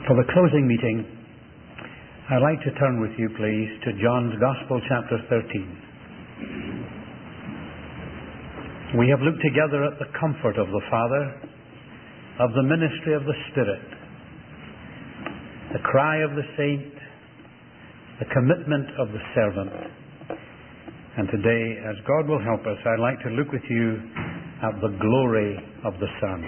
For the closing meeting, I'd like to turn with you, please, to John's Gospel, chapter 13. We have looked together at the comfort of the Father, of the ministry of the Spirit, the cry of the saint, the commitment of the servant. And today, as God will help us, I'd like to look with you at the glory of the Son.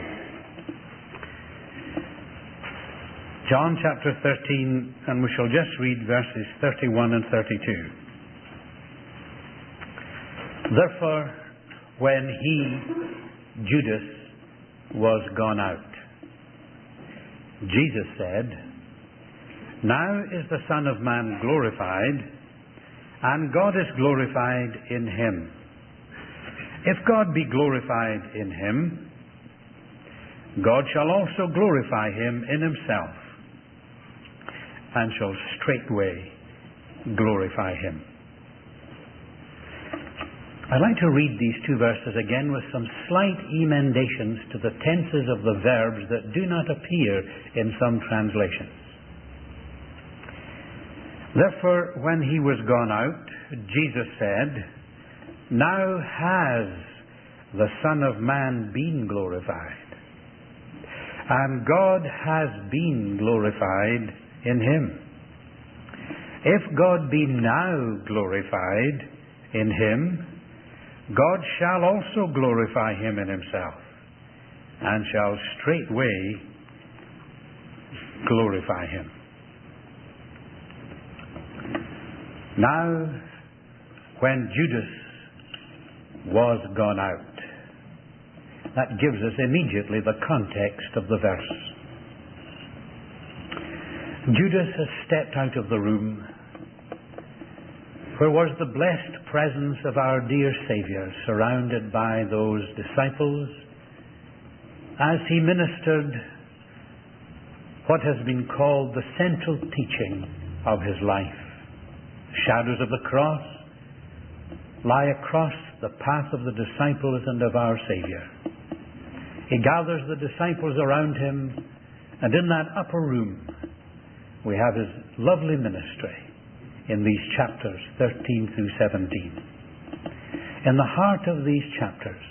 John chapter 13, and we shall just read verses 31 and 32. Therefore, when he, Judas, was gone out, Jesus said, "Now is the Son of Man glorified, and God is glorified in him. If God be glorified in him, God shall also glorify him in himself, and shall straightway glorify him." I'd like to read these two verses again with some slight emendations to the tenses of the verbs that do not appear in some translations. Therefore, when he was gone out, Jesus said, "Now has the Son of Man been glorified, and God has been glorified in him. If God be now glorified in him, God shall also glorify him in himself, and shall straightway glorify him." Now, when Judas was gone out, that gives us immediately the context of the verse. Judas has stepped out of the room where was the blessed presence of our dear Saviour, surrounded by those disciples, as he ministered what has been called the central teaching of his life. Shadows of the cross lie across the path of the disciples and of our Saviour. He gathers the disciples around him, and in that upper room we have his lovely ministry in these chapters 13 through 17. In the heart of these chapters,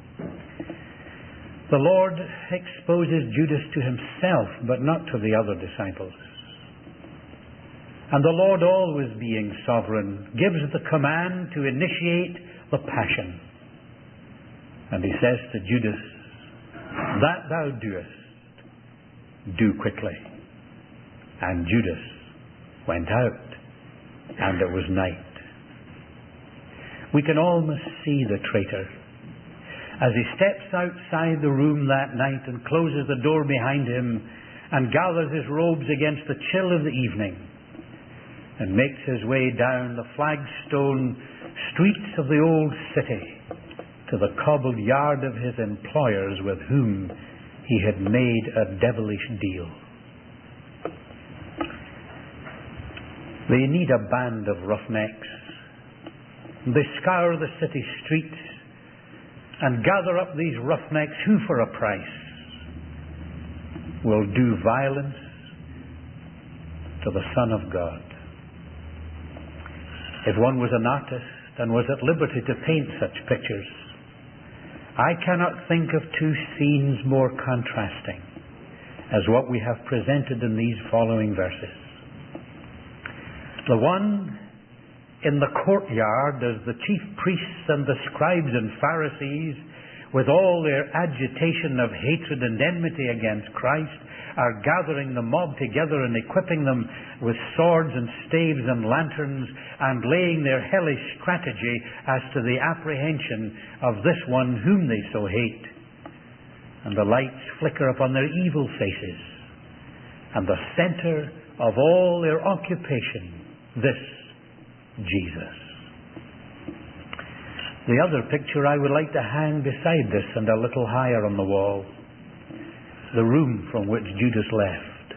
the Lord exposes Judas to himself, but not to the other disciples. And the Lord, always being sovereign, gives the command to initiate the passion. And he says to Judas, "That thou doest, do quickly." And Judas went out, and it was night. We can almost see the traitor as he steps outside the room that night and closes the door behind him and gathers his robes against the chill of the evening and makes his way down the flagstone streets of the old city to the cobbled yard of his employers with whom he had made a devilish deal. They need a band of roughnecks. They scour the city streets and gather up these roughnecks who, for a price, will do violence to the Son of God. If one was an artist and was at liberty to paint such pictures, I cannot think of two scenes more contrasting as what we have presented in these following verses. The one in the courtyard, as the chief priests and the scribes and Pharisees, with all their agitation of hatred and enmity against Christ, are gathering the mob together and equipping them with swords and staves and lanterns and laying their hellish strategy as to the apprehension of this one whom they so hate. And the lights flicker upon their evil faces, and the center of all their occupation, this Jesus. The other picture I would like to hang beside this and a little higher on the wall. The room from which Judas left.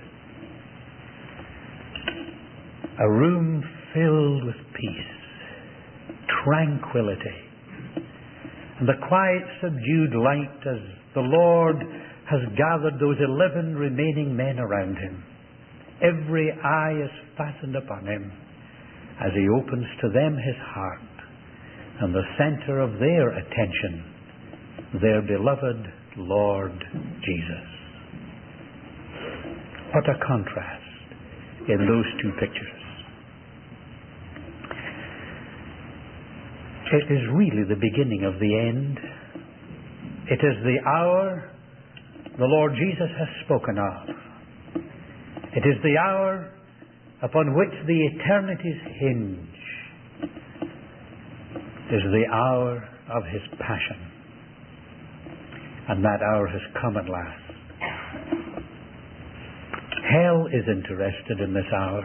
A room filled with peace, tranquility, and the quiet, subdued light as the Lord has gathered those 11 remaining men around him. Every eye is fastened upon him as he opens to them his heart, and the center of their attention, their beloved Lord Jesus. What a contrast in those two pictures. It is really the beginning of the end. It is the hour the Lord Jesus has spoken of. It is the hour upon which the eternities hinge. It is the hour of his passion. And that hour has come at last. Hell is interested in this hour.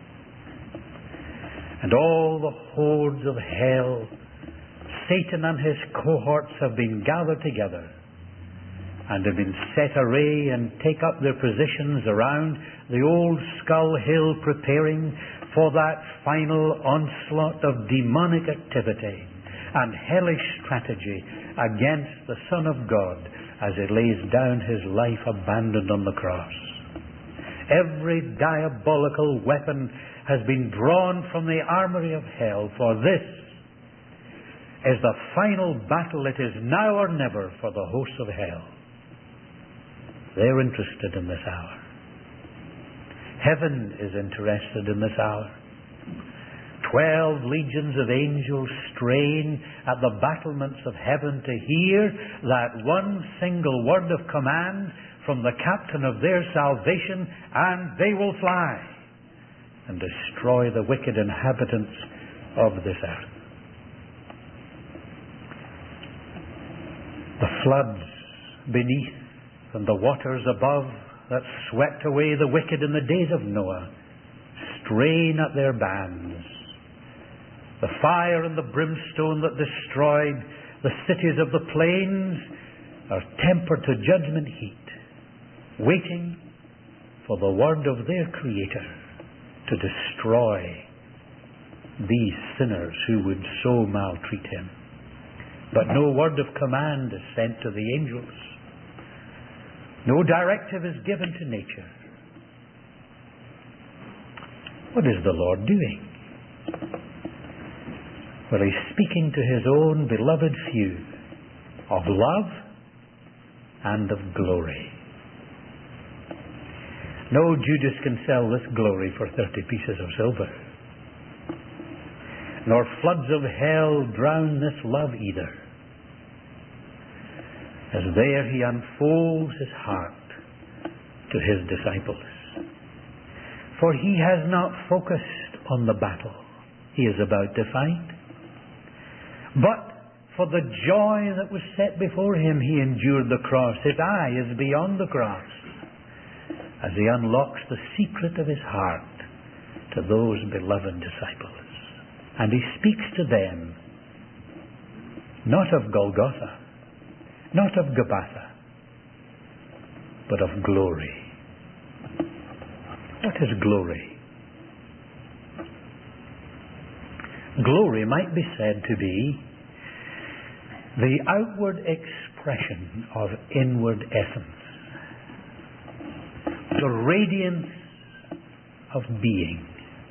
And all the hordes of hell, Satan and his cohorts have been gathered together and have been set array and take up their positions around the old Skull Hill, preparing for that final onslaught of demonic activity and hellish strategy against the Son of God as he lays down his life abandoned on the cross. Every diabolical weapon has been drawn from the armory of hell, for this is the final battle. It is now or never for the hosts of hell. They're interested in this hour. Heaven is interested in this hour. 12 legions of angels strain at the battlements of heaven to hear that one single word of command from the captain of their salvation, and they will fly and destroy the wicked inhabitants of this earth. The floods beneath and the waters above that swept away the wicked in the days of Noah strain at their bands. The fire and the brimstone that destroyed the cities of the plains are tempered to judgment heat, waiting for the word of their Creator to destroy these sinners who would so maltreat him. But no word of command is sent to the angels. No directive is given to nature. What is the Lord doing? Well, he's speaking to his own beloved few of love and of glory. No Judas can sell this glory for 30 pieces of silver. Nor floods of hell drown this love either. As there he unfolds his heart to his disciples. For he has not focused on the battle he is about to fight, but for the joy that was set before him, he endured the cross. His eye is beyond the cross as he unlocks the secret of his heart to those beloved disciples. And he speaks to them not of Golgotha, not of Gabbatha, but of glory. What is glory? Glory might be said to be the outward expression of inward essence, the radiance of being.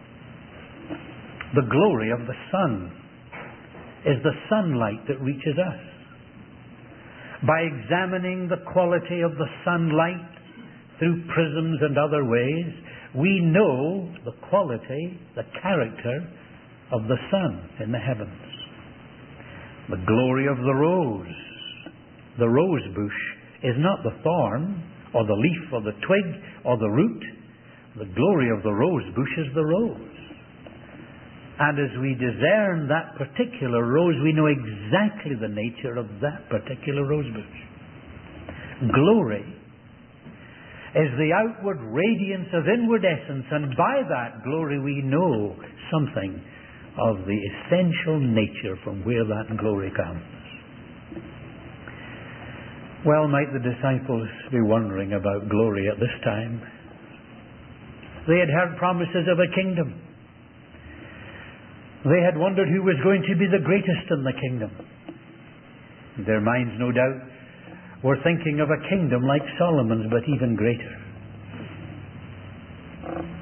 The glory of the sun is the sunlight that reaches us. By examining the quality of the sunlight through prisms and other ways, we know the quality, the character of the sun in the heavens. The glory of the rose bush, is not the thorn or the leaf or the twig or the root. The glory of the rose bush is the rose. And as we discern that particular rose, we know exactly the nature of that particular rose bush. Glory is the outward radiance of inward essence, and by that glory we know something of the essential nature from where that glory comes. Well, might the disciples be wondering about glory at this time? They had heard promises of a kingdom. They had wondered who was going to be the greatest in the kingdom. Their minds, no doubt, were thinking of a kingdom like Solomon's, but even greater.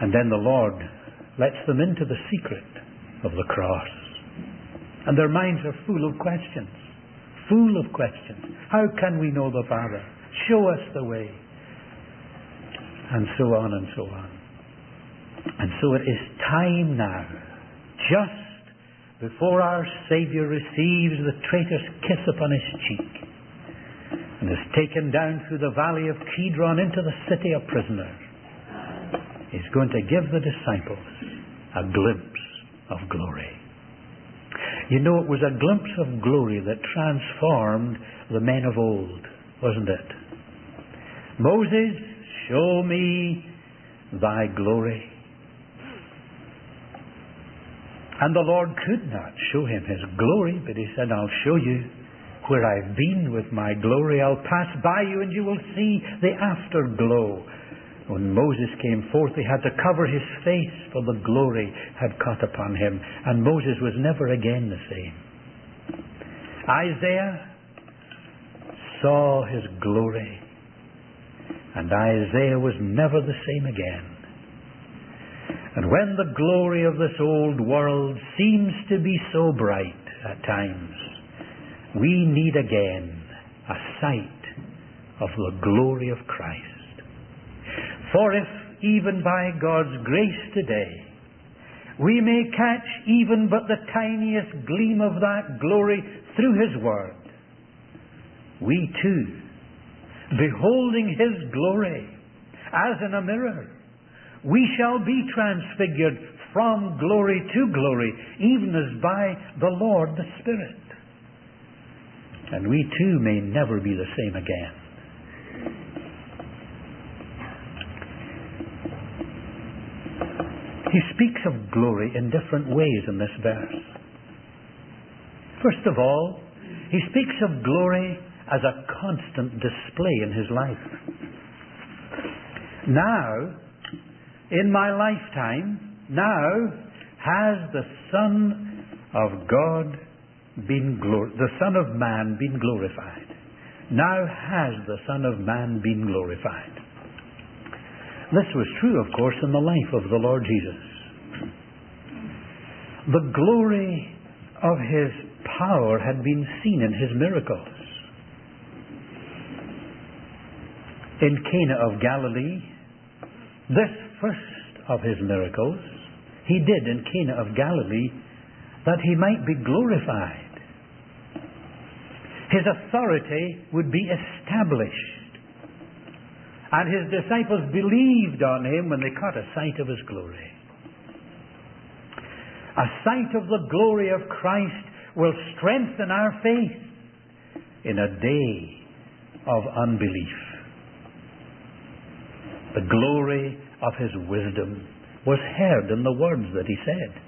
And then the Lord lets them into the secret of the cross. And their minds are full of questions. Full of questions. How can we know the Father? Show us the way. And so on and so on. And so it is time now, just before our Saviour receives the traitor's kiss upon his cheek and is taken down through the valley of Kidron into the city of prisoners, he's going to give the disciples a glimpse of glory. You know, it was a glimpse of glory that transformed the men of old, wasn't it? Moses, show me thy glory. And the Lord could not show him his glory, but he said, I'll show you where I've been with my glory. I'll pass by you and you will see the afterglow. When Moses came forth, he had to cover his face, for the glory had caught upon him. And Moses was never again the same. Isaiah saw his glory, and Isaiah was never the same again. And when the glory of this old world seems to be so bright at times, we need again a sight of the glory of Christ. For if, even by God's grace today, we may catch even but the tiniest gleam of that glory through His Word, we too, beholding His glory as in a mirror, we shall be transfigured from glory to glory, even as by the Lord the Spirit. And we too may never be the same again. He speaks of glory in different ways in this verse. First of all, he speaks of glory as a constant display in his life. Now, in my lifetime, now has the Son of God been the Son of Man been glorified. Now has the Son of Man been glorified. This was true, of course, in the life of the Lord Jesus. The glory of His power had been seen in His miracles. In Cana of Galilee, this first of His miracles He did in Cana of Galilee that He might be glorified. His authority would be established. And His disciples believed on Him when they caught a sight of His glory. A sight of the glory of Christ will strengthen our faith in a day of unbelief. The glory of His wisdom was heard in the words that He said.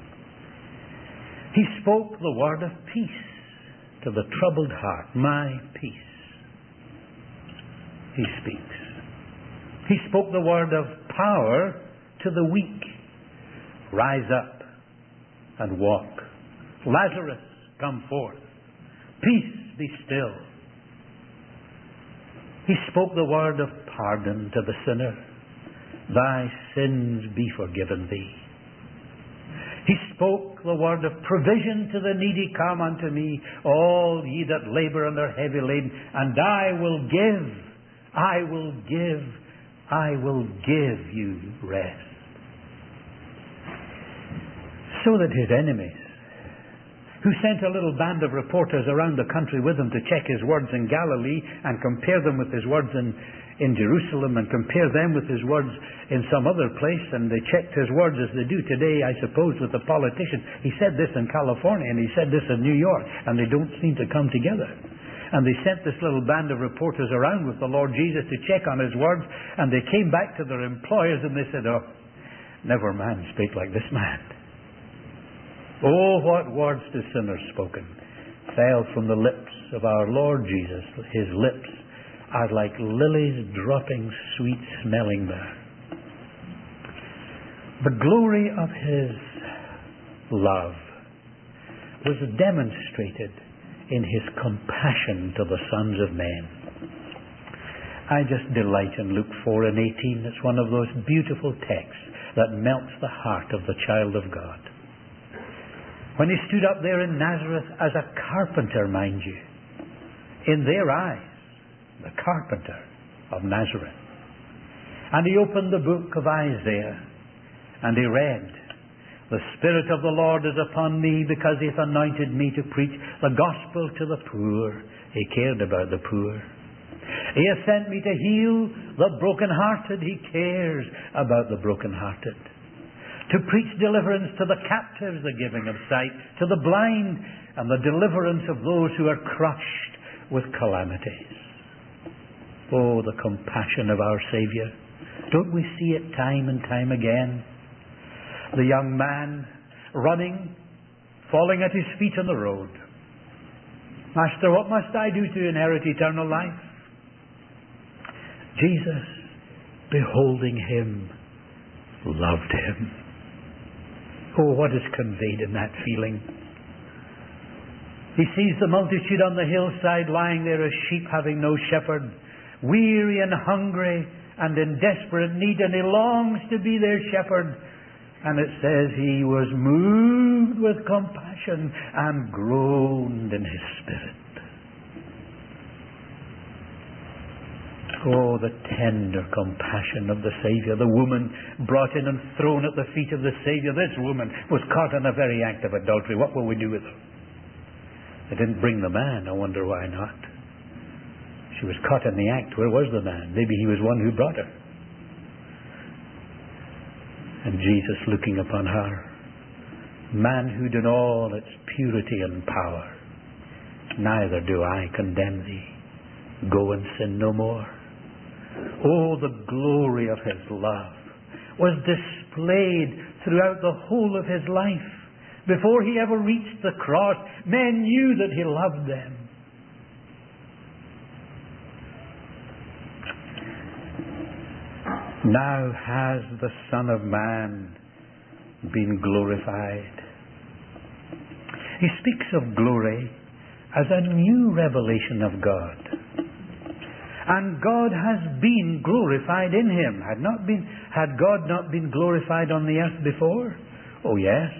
He spoke the word of peace to the troubled heart. My peace. He speaks. He spoke the word of power to the weak. Rise up and walk. Lazarus, come forth. Peace, be still. He spoke the word of pardon to the sinner. Thy sins be forgiven thee. He spoke the word of provision to the needy. Come unto me, all ye that labor and are heavy laden, and I will give you rest. So that His enemies, who sent a little band of reporters around the country with Him to check His words in Galilee and compare them with His words in Jerusalem and compare them with His words in some other place, and they checked His words as they do today, I suppose, with the politicians. He said this in California and He said this in New York, and they don't seem to come together. And they sent this little band of reporters around with the Lord Jesus to check on His words, and they came back to their employers and they said, oh, never man spake like this man. Oh, what words to sinners spoken fell from the lips of our Lord Jesus. His lips are like lilies dropping sweet smelling there. The glory of His love was demonstrated in His compassion to the sons of men. I just delight in Luke 4 and 18. It's one of those beautiful texts that melts the heart of the child of God. When he stood up there in Nazareth as a carpenter, mind you, in their eyes, the carpenter of Nazareth. And he opened the book of Isaiah and he read, "The Spirit of the Lord is upon me because he hath anointed me to preach the gospel to the poor." He cared about the poor. "He hath sent me to heal the brokenhearted." He cares about the brokenhearted. "To preach deliverance to the captives, the giving of sight to the blind, and the deliverance of those who are crushed with calamities." Oh, the compassion of our Saviour. Don't we see it time and time again? The young man running, falling at his feet on the road. "Master, what must I do to inherit eternal life?" Jesus, beholding him, loved him. Oh, what is conveyed in that feeling? He sees the multitude on the hillside lying there as sheep having no shepherd, weary and hungry and in desperate need, and he longs to be their shepherd. And it says he was moved with compassion and groaned in his spirit. Oh, the tender compassion of the Saviour. The woman brought in and thrown at the feet of the Saviour. This woman was caught in a very act of adultery. What will we do with her? They didn't bring the man. I wonder why not. She was caught in the act. Where was the man? Maybe he was one who brought her. And Jesus looking upon her, manhood in all its purity and power. "Neither do I condemn thee. Go and sin no more." Oh, the glory of his love was displayed throughout the whole of his life. Before he ever reached the cross, men knew that he loved them. Now has the Son of Man been glorified. He speaks of glory as a new revelation of God. And God has been glorified in him. Had God not been glorified on the earth before? Oh yes.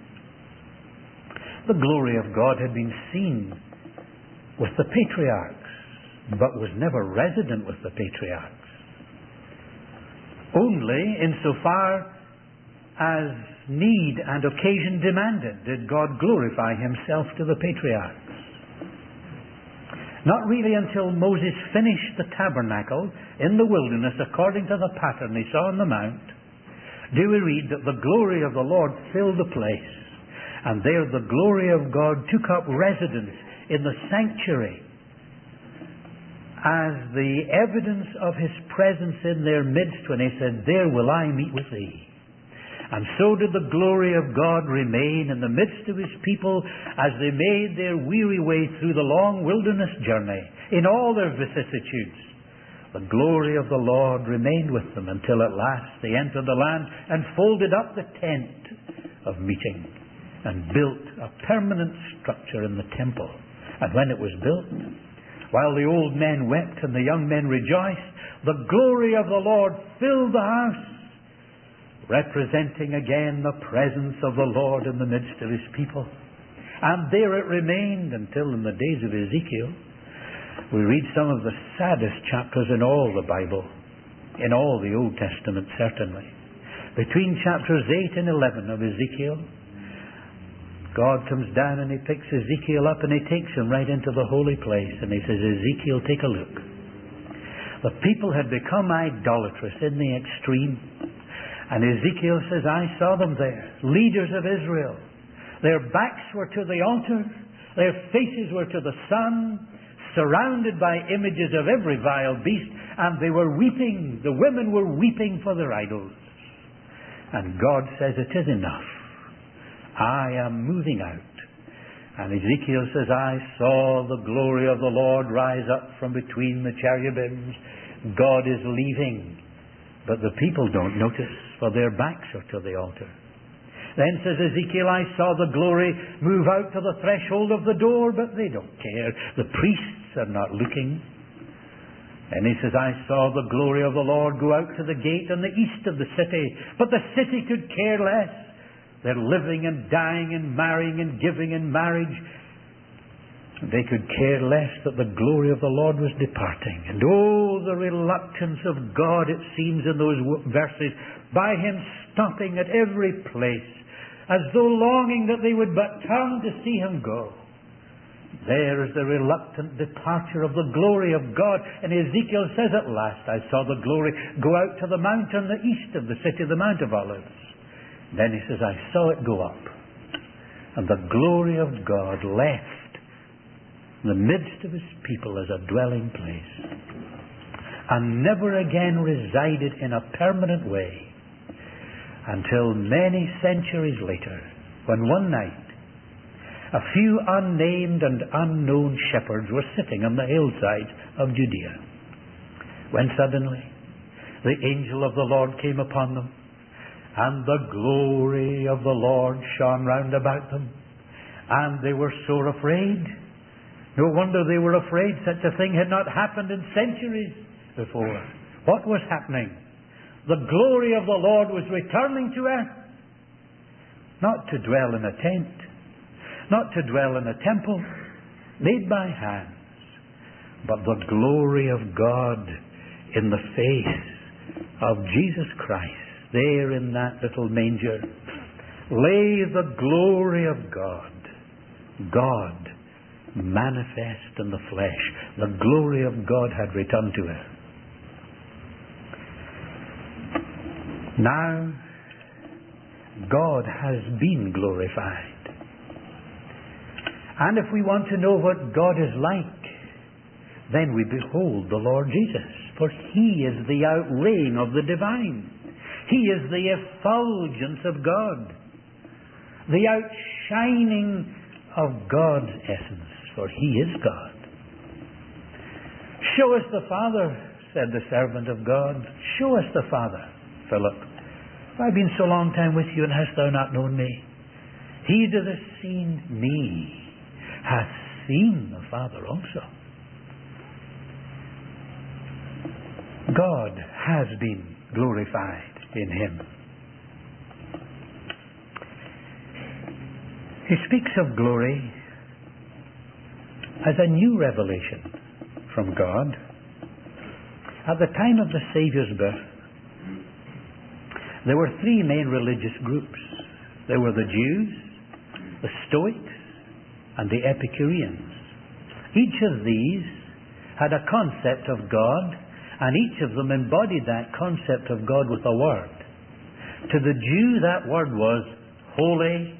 The glory of God had been seen with the patriarchs, but was never resident with the patriarchs. Only insofar as need and occasion demanded did God glorify himself to the patriarchs. Not really until Moses finished the tabernacle in the wilderness according to the pattern he saw on the mount do we read that the glory of the Lord filled the place, and there the glory of God took up residence in the sanctuary as the evidence of his presence in their midst when he said, "There will I meet with thee." And so did the glory of God remain in the midst of his people as they made their weary way through the long wilderness journey in all their vicissitudes. The glory of the Lord remained with them until at last they entered the land and folded up the tent of meeting and built a permanent structure in the temple. And when it was built, while the old men wept and the young men rejoiced, the glory of the Lord filled the house, representing again the presence of the Lord in the midst of his people. And there it remained until in the days of Ezekiel. We read some of the saddest chapters in all the Bible, in all the Old Testament certainly. Between chapters 8 and 11 of Ezekiel, God comes down and he picks Ezekiel up and he takes him right into the holy place and he says, "Ezekiel, take a look." The people had become idolatrous in the extreme. And Ezekiel says, "I saw them there, leaders of Israel. Their backs were to the altar, their faces were to the sun, surrounded by images of every vile beast, and they were weeping. The women were weeping for their idols." And God says, "It is enough. I am moving out." And Ezekiel says, "I saw the glory of the Lord rise up from between the cherubims." God is leaving, but the people don't notice, for their backs are to the altar. Then says Ezekiel, "I saw the glory move out to the threshold of the door," but they don't care. The priests are not looking. And he says, I saw the glory of the Lord go out to the gate on the east of the city, but the city could care less. They're living and dying and marrying and giving in marriage. They could care less that the glory of the Lord was departing. And oh, the reluctance of God, it seems, in those verses, by Him stopping at every place, as though longing that they would but turn to see Him go. There is the reluctant departure of the glory of God. And Ezekiel says, at last I saw the glory go out to the mount on the east of the city, the Mount of Olives. Then he says, I saw it go up. And the glory of God left the midst of His people as a dwelling place, and never again resided in a permanent way until many centuries later, when one night a few unnamed and unknown shepherds were sitting on the hillsides of Judea, when suddenly the angel of the Lord came upon them, and the glory of the Lord shone round about them, and they were sore afraid. No wonder they were afraid. Such a thing had not happened in centuries before. What was happening? The glory of the Lord was returning to earth. Not to dwell in a tent, not to dwell in a temple made by hands, but the glory of God in the face of Jesus Christ, there in that little manger, lay the glory of God. God manifest in the flesh. The glory of God had returned to her. Now, God has been glorified. And if we want to know what God is like, then we behold the Lord Jesus. For He is the outlaying of the divine. He is the effulgence of God, the outshining of God's essence. For He is God. Show us the Father, said the servant of God. Show us the Father, Philip. I've been so long time with you, and hast thou not known me? He that hath seen me hath seen the Father also. God has been glorified in Him. He speaks of glory as a new revelation from God. At the time of the Saviour's birth, there were three main religious groups. There were the Jews, the Stoics, and the Epicureans. Each of these had a concept of God, and each of them embodied that concept of God with a word. To the Jew, that word was holy,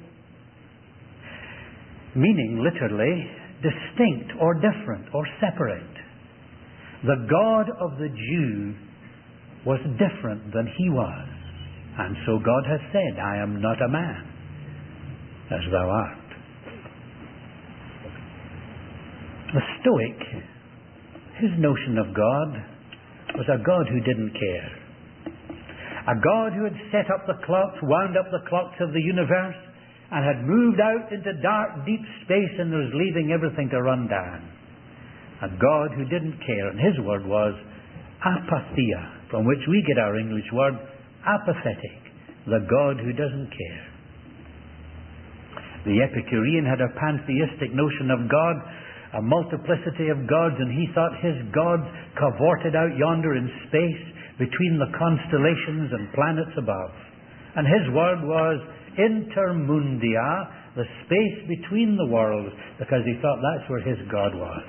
meaning literally distinct or different or separate. The God of the Jew was different than he was. And so God has said, I am not a man, as thou art. The Stoic, his notion of God was a God who didn't care. A God who had set up the clocks, wound up the clocks of the universe, and had moved out into dark, deep space and was leaving everything to run down. A God who didn't care, and his word was apatheia, from which we get our English word apathetic, the God who doesn't care. The Epicurean had a pantheistic notion of God, a multiplicity of gods, and he thought his gods cavorted out yonder in space between the constellations and planets above. And his word was intermundia, the space between the worlds, because he thought that's where his God was.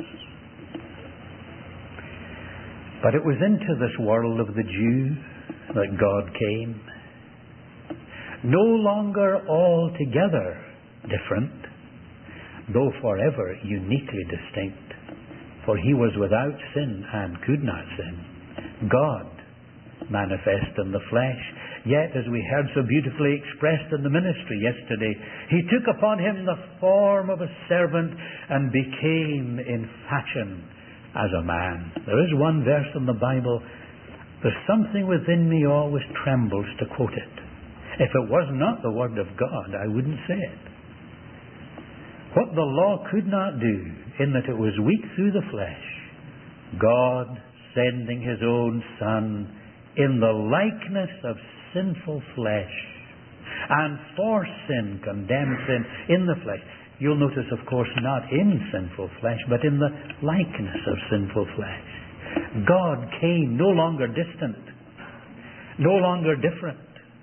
But it was into this world of the Jew that God came. No longer altogether different, though forever uniquely distinct, for he was without sin and could not sin. God manifest in the flesh. Yet, as we heard so beautifully expressed in the ministry yesterday, he took upon him the form of a servant and became in fashion as a man. There is one verse in the Bible, there's something within me always trembles to quote it. If it was not the Word of God, I wouldn't say it. What the law could not do, in that it was weak through the flesh, God sending His own Son in the likeness of sinful flesh, and for sin condemned sin in the flesh. You'll notice, of course, not in sinful flesh, but in the likeness of sinful flesh. God came no longer distant, no longer different,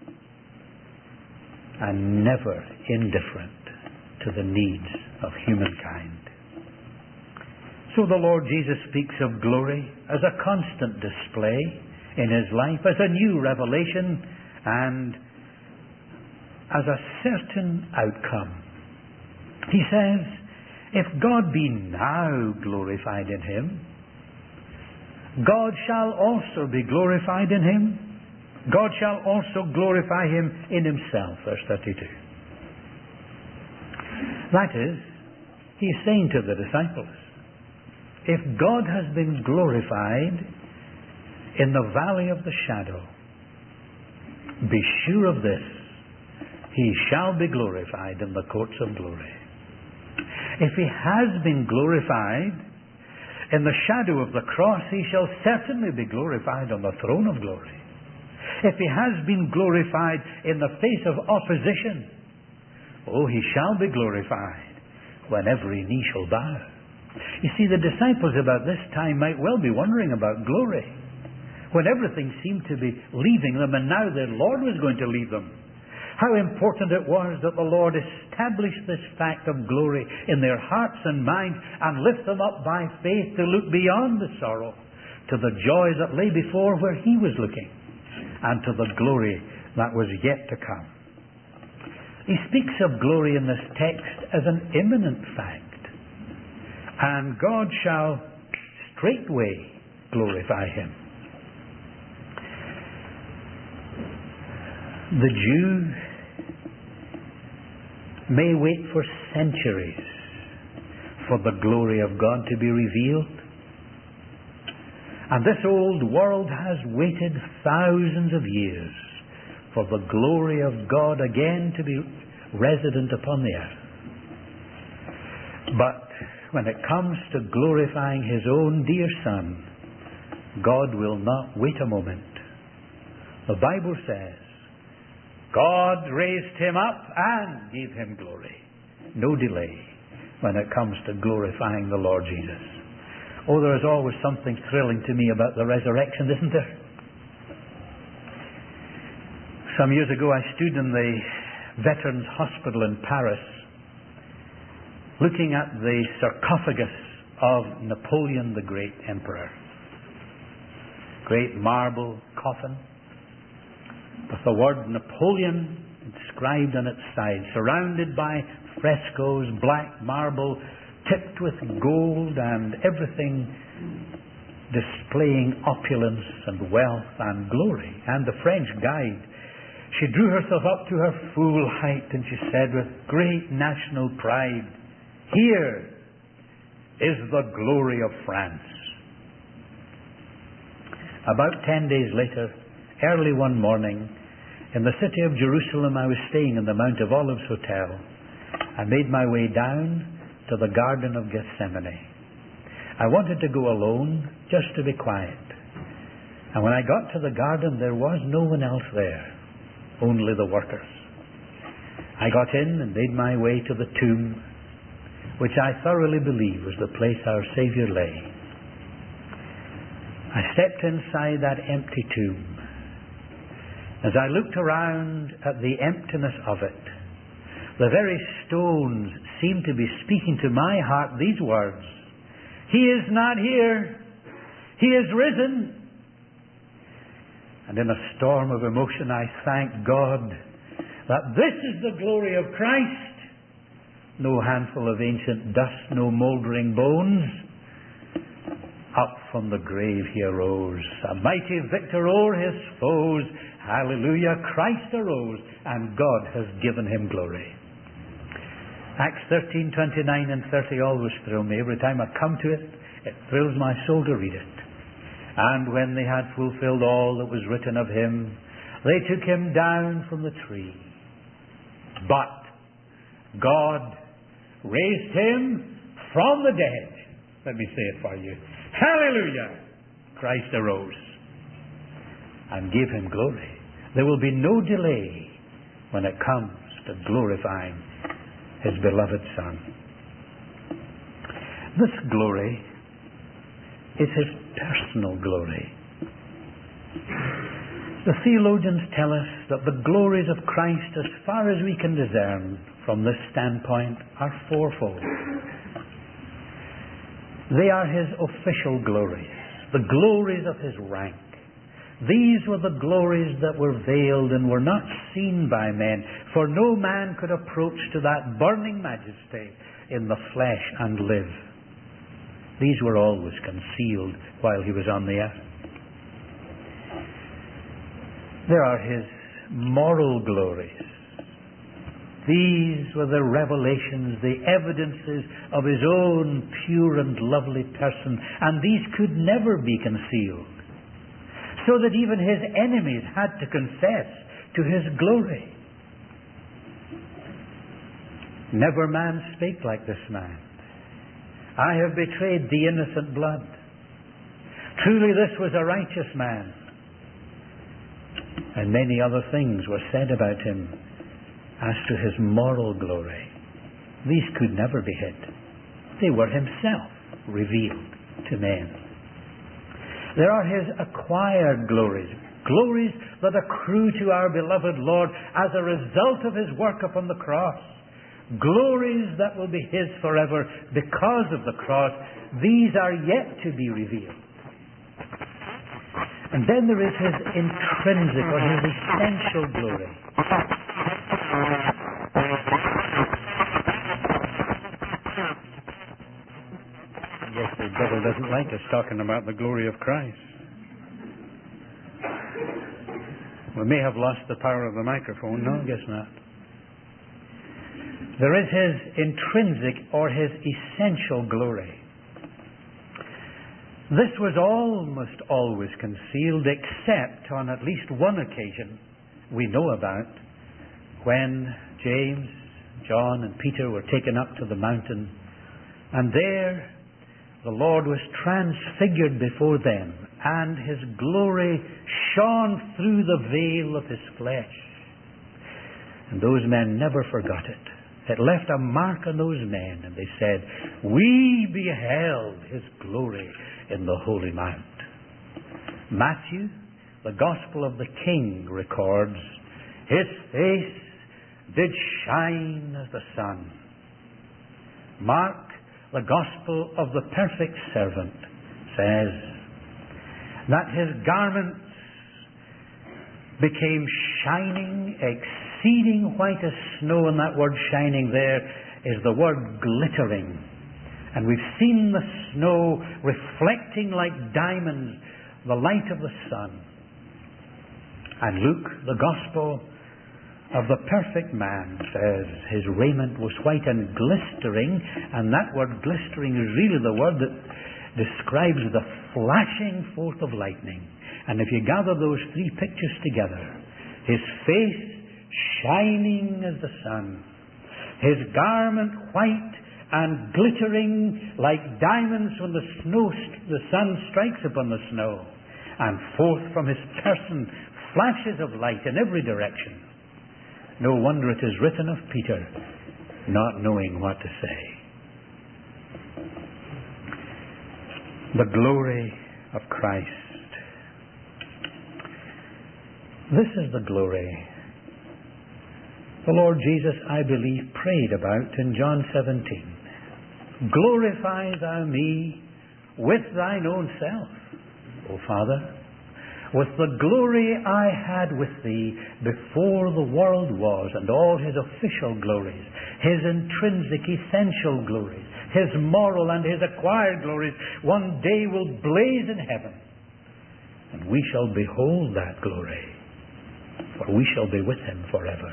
and never indifferent to the needs of humankind. So the Lord Jesus speaks of glory as a constant display in His life, as a new revelation, and as a certain outcome. He says, if God be now glorified in Him, God shall also be glorified in Him. God shall also glorify Him in Himself. Verse 32. That is, He's saying to the disciples, if God has been glorified in the valley of the shadow, be sure of this, He shall be glorified in the courts of glory. If He has been glorified in the shadow of the cross, He shall certainly be glorified on the throne of glory. If He has been glorified in the face of opposition, He shall be glorified when every knee shall bow. You see, the disciples about this time might well be wondering about glory, when everything seemed to be leaving them, and now the Lord was going to leave them. How important it was that the Lord established this fact of glory in their hearts and minds, and lift them up by faith to look beyond the sorrow to the joy that lay before where He was looking, and to the glory that was yet to come. He speaks of glory in this text as an imminent fact, and God shall straightway glorify Him. The Jew may wait for centuries for the glory of God to be revealed. And this old world has waited thousands of years for the glory of God again to be resident upon the earth. But when it comes to glorifying His own dear Son, God will not wait a moment. The Bible says, God raised Him up and gave Him glory. No delay when it comes to glorifying the Lord Jesus. There is always something thrilling to me about the resurrection, isn't there? Some years ago I stood in the Veterans Hospital in Paris, looking at the sarcophagus of Napoleon the Great Emperor. Great marble coffin, with the word Napoleon inscribed on its side, surrounded by frescoes, black marble, tipped with gold, and everything displaying opulence and wealth and glory. And the French guide, she drew herself up to her full height, and she said with great national pride, "Here is the glory of France." About 10 days later, early one morning, in the city of Jerusalem, I was staying in the Mount of Olives Hotel. I made my way down to the Garden of Gethsemane. I wanted to go alone, just to be quiet. And when I got to the garden, there was no one else there, only the workers. I got in and made my way to the tomb, which I thoroughly believe was the place our Saviour lay. I stepped inside that empty tomb. As I looked around at the emptiness of it, the very stones seemed to be speaking to my heart these words: "He is not here. He is risen." And in a storm of emotion, I thanked God that this is the glory of Christ. No handful of ancient dust, no mouldering bones. Up from the grave He arose, a mighty victor o'er His foes. Hallelujah, Christ arose, and God has given Him glory. Acts 13:29 and 30 always thrill me. Every time I come to it, it thrills my soul to read it. "And when they had fulfilled all that was written of Him, they took Him down from the tree. But God raised Him from the dead." Let me say it for you. Hallelujah! Christ arose, and give him glory. There will be no delay when it comes to glorifying his beloved Son. This glory is his personal glory. The theologians tell us that the glories of Christ, as far as we can discern from this standpoint, are fourfold. They are his official glories, the glories of his rank. These were the glories that were veiled and were not seen by men, for no man could approach to that burning majesty in the flesh and live. These were always concealed while he was on the earth. There are his moral glories. These were the revelations, the evidences of his own pure and lovely person, and these could never be concealed, so that even his enemies had to confess to his glory. Never man spake like this man. I have betrayed the innocent blood. Truly this was a righteous man. And many other things were said about him as to his moral glory. These could never be hid. They were himself revealed to men. There are his acquired glories, glories that accrue to our beloved Lord as a result of his work upon the cross. Glories that will be his forever because of the cross. These are yet to be revealed. And then there is his intrinsic or his essential glory. Yes, the devil doesn't like us talking about the glory of Christ. We may have lost the power of the microphone. No, I guess not. There is his intrinsic or his essential glory. This was almost always concealed, except on at least one occasion we know about, when James, John and Peter were taken up to the mountain, and there the Lord was transfigured before them, and his glory shone through the veil of his flesh. And those men never forgot it. It left a mark on those men, and they said, "We beheld his glory in the Holy Mount." Matthew, the Gospel of the King, records, "His face did shine as the sun." Mark, the Gospel of the perfect servant, says that his garments became shining, exceeding white as snow, and that word shining there is the word glittering. And we've seen the snow reflecting like diamonds the light of the sun. And Luke, the Gospel of the perfect man, says his raiment was white and glistering, and that word glistering is really the word that describes the flashing forth of lightning. And if you gather those three pictures together, his face shining as the sun, his garment white and glittering like diamonds when the sun strikes upon the snow, and forth from his person flashes of light in every direction. No wonder it is written of Peter, not knowing what to say. The glory of Christ. This is the glory the Lord Jesus, I believe, prayed about in John 17. "Glorify thou me with thine own self, O Father, with the glory I had with thee before the world was," and all his official glories, his intrinsic, essential glories, his moral and his acquired glories, one day will blaze in heaven, and we shall behold that glory, for we shall be with him forever.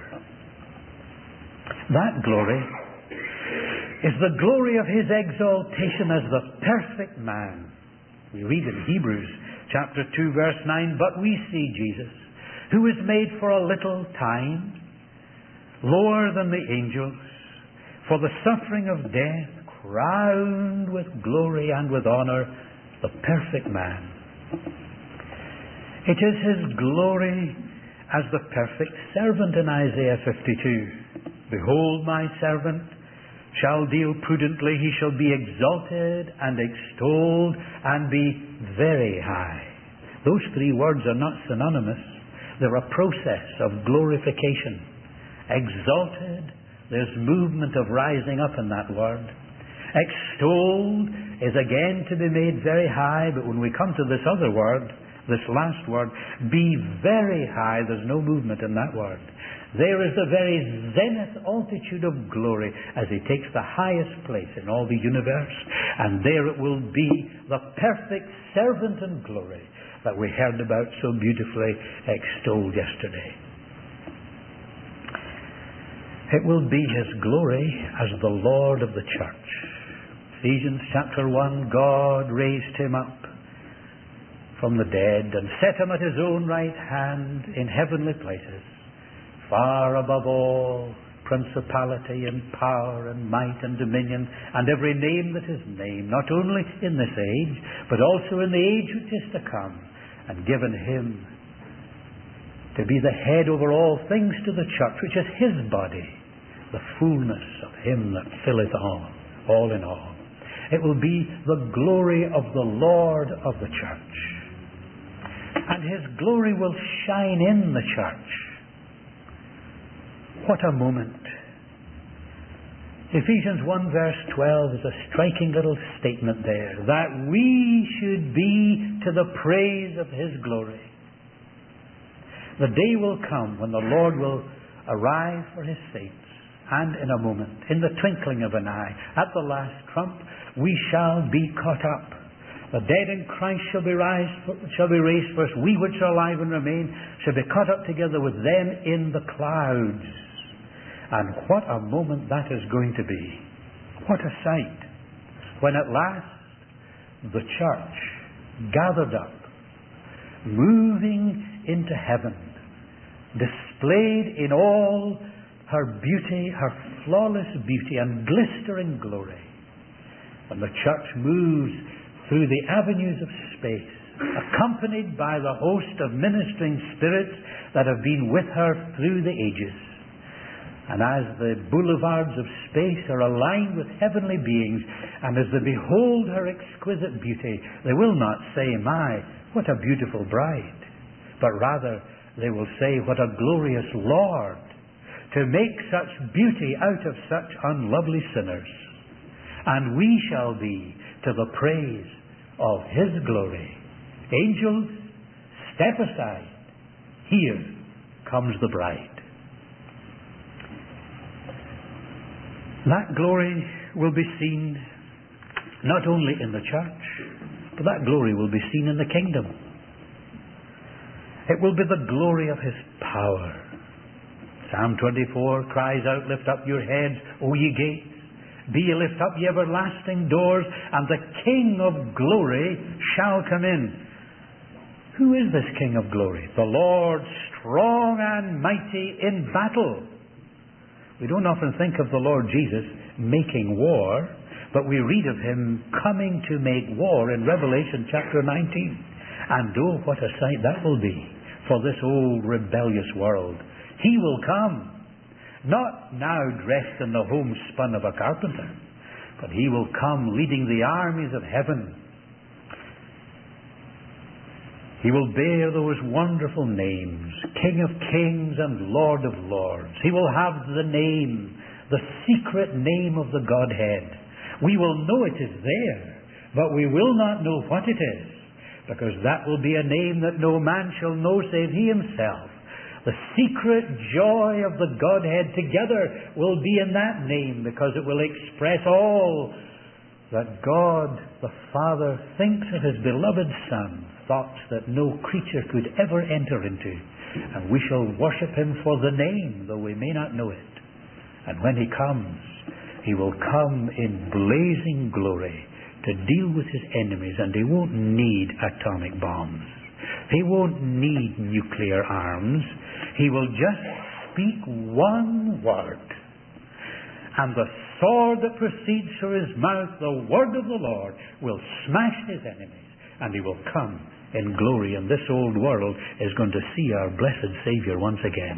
That glory is the glory of his exaltation as the perfect man. We read in Hebrews chapter 2 verse 9, "But we see Jesus, who is made for a little time lower than the angels, for the suffering of death, crowned with glory and with honor, the perfect man, It is His glory as the perfect servant in Isaiah 52. Behold, my servant shall deal prudently. He shall be exalted and extolled and be very high. Those three words are not synonymous. They're a process of glorification. Exalted, there's movement of rising up in that word. Extolled is again to be made very high, but when we come to this other word, this last word, be very high, there's no movement in that word. There is the very zenith altitude of glory as He takes the highest place in all the universe, and there it will be the perfect servant in glory that we heard about so beautifully extolled yesterday. It will be His glory as the Lord of the church. Ephesians chapter 1, God raised Him up from the dead and set Him at His own right hand in heavenly places, far above all principality and power and might and dominion and every name that is named, not only in this age, but also in the age which is to come, and given Him to be the head over all things to the church, which is His body, the fullness of Him that filleth all in all. It will be the glory of the Lord of the church. And His glory will shine in the church. What a moment. Ephesians 1 verse 12 is a striking little statement there, that we should be to the praise of His glory. The day will come when the Lord will arrive for His saints, and in a moment, in the twinkling of an eye, at the last trump, we shall be caught up. The dead in Christ shall be raised first. We which are alive and remain shall be caught up together with them in the clouds. And what a moment that is going to be. What a sight. When at last the church gathered up, moving into heaven, displayed in all her beauty, her flawless beauty and glistering glory. When the church moves through the avenues of space, accompanied by the host of ministering spirits that have been with her through the ages. And as the boulevards of space are aligned with heavenly beings, and as they behold her exquisite beauty, they will not say, "My, what a beautiful bride," but rather they will say, "What a glorious Lord, to make such beauty out of such unlovely sinners." And we shall be to the praise of His glory. Angels, step aside. Here comes the bride. That glory will be seen not only in the church, but that glory will be seen in the kingdom. It will be the glory of His power. Psalm 24 cries out, "Lift up your heads, O ye gates. Be ye lift up, ye everlasting doors, and the King of glory shall come in." Who is this King of glory? The Lord strong and mighty in battle. We don't often think of the Lord Jesus making war, but we read of Him coming to make war in Revelation chapter 19. And oh, what a sight that will be for this old rebellious world. He will come, not now dressed in the homespun of a carpenter, but He will come leading the armies of heaven. He will bear those wonderful names, King of Kings and Lord of Lords. He will have the name, the secret name of the Godhead. We will know it is there, but we will not know what it is, because that will be a name that no man shall know save He Himself. The secret joy of the Godhead together will be in that name, because it will express all that God the Father thinks of His beloved Son, thoughts that no creature could ever enter into. And we shall worship Him for the name, though we may not know it. And when He comes, He will come in blazing glory to deal with His enemies, and He won't need atomic bombs. He won't need nuclear arms. He will just speak one word, and the sword that proceeds from His mouth, the word of the Lord, will smash His enemies. and He will come in glory, and this old world is going to see our blessed Savior once again.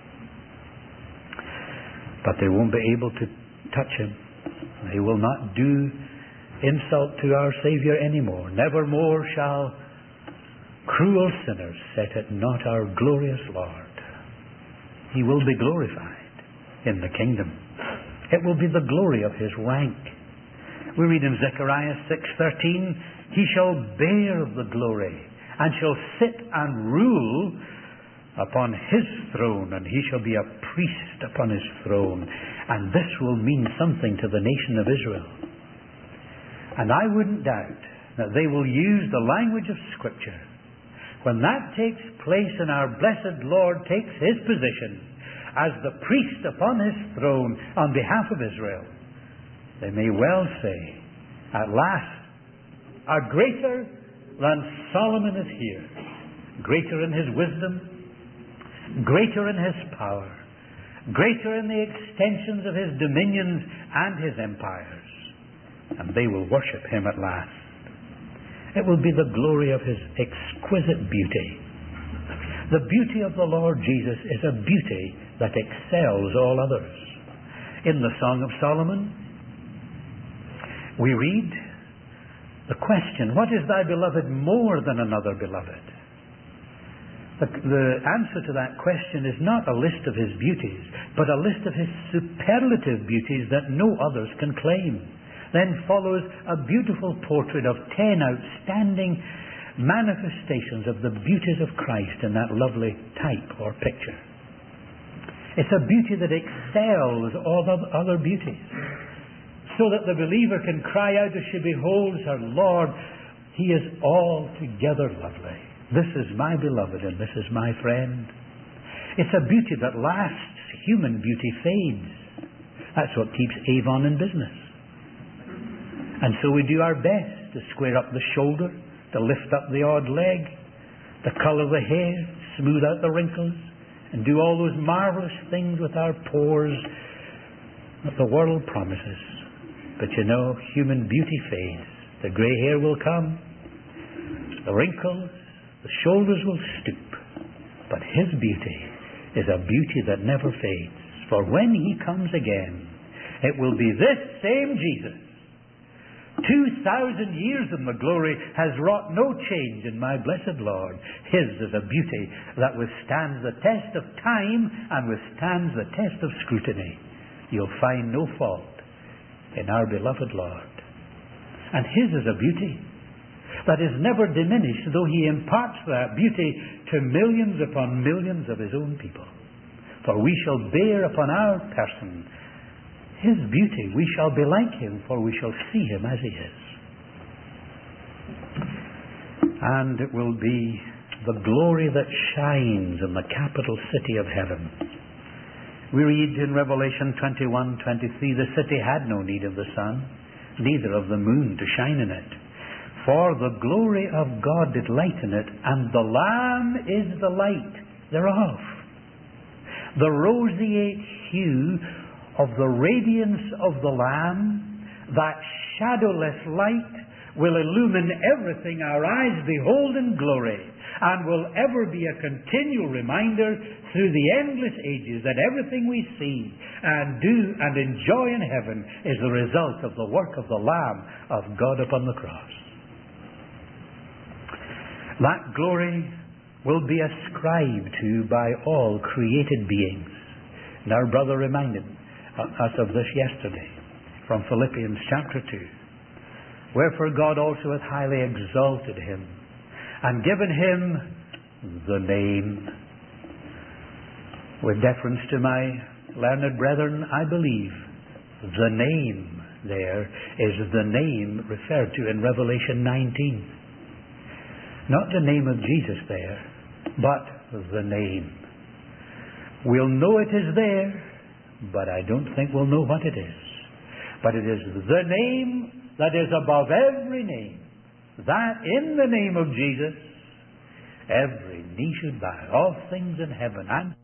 But they won't be able to touch Him. They will not do insult to our Savior anymore. Nevermore shall cruel sinners set at naught our glorious Lord. He will be glorified in the kingdom. It will be the glory of His rank. We read in Zechariah 6:13, He shall bear the glory, and shall sit and rule upon His throne, and He shall be a priest upon His throne. And this will mean something to the nation of Israel. And I wouldn't doubt that they will use the language of Scripture. When that takes place and our blessed Lord takes His position as the priest upon His throne on behalf of Israel, they may well say, at last, a greater than Solomon is here. Greater in his wisdom, greater in his power, greater in the extensions of his dominions and his empires. And they will worship Him at last. It will be the glory of His exquisite beauty. The beauty of the Lord Jesus is a beauty that excels all others. In the Song of Solomon, we read the question, what is thy beloved more than another beloved? The answer to that question is not a list of His beauties, but a list of His superlative beauties that no others can claim. Then follows a beautiful portrait of 10 outstanding manifestations of the beauties of Christ in that lovely type or picture. It's a beauty that excels all other beauties, so that the believer can cry out as she beholds her Lord, He is altogether lovely. This is my beloved, and this is my friend. It's a beauty that lasts. Human beauty fades. That's what keeps Avon in business. And so we do our best to square up the shoulder, to lift up the odd leg, to colour the hair, smooth out the wrinkles, and do all those marvellous things with our pores that the world promises. But you know, human beauty fades. The grey hair will come, the wrinkles, the shoulders will stoop. But His beauty is a beauty that never fades. For when He comes again, it will be this same Jesus. 2,000 years in the glory has wrought no change in my blessed Lord. His is a beauty that withstands the test of time and withstands the test of scrutiny. You'll find no fault in our beloved Lord. And His is a beauty that is never diminished, though He imparts that beauty to millions upon millions of His own people. For we shall bear upon our person His beauty. We shall be like Him, for we shall see Him as He is. And it will be the glory that shines in the capital city of heaven. We read in Revelation 21:23, the city had no need of the sun, neither of the moon to shine in it. For the glory of God did lighten it, and the Lamb is the light thereof. The roseate hue of the radiance of the Lamb, that shadowless light, will illumine everything our eyes behold in glory, and will ever be a continual reminder through the endless ages that everything we see and do and enjoy in heaven is the result of the work of the Lamb of God upon the cross. That glory will be ascribed to by all created beings. And our brother reminded us of this yesterday from Philippians chapter 2. Wherefore God also hath highly exalted Him and given Him the name. With deference to my learned brethren, I believe the name there is the name referred to in Revelation 19. Not the name of Jesus there, but the name. We'll know it is there, but I don't think we'll know what it is. But it is the name that is above every name, that in the name of Jesus every knee should bow, all things in heaven and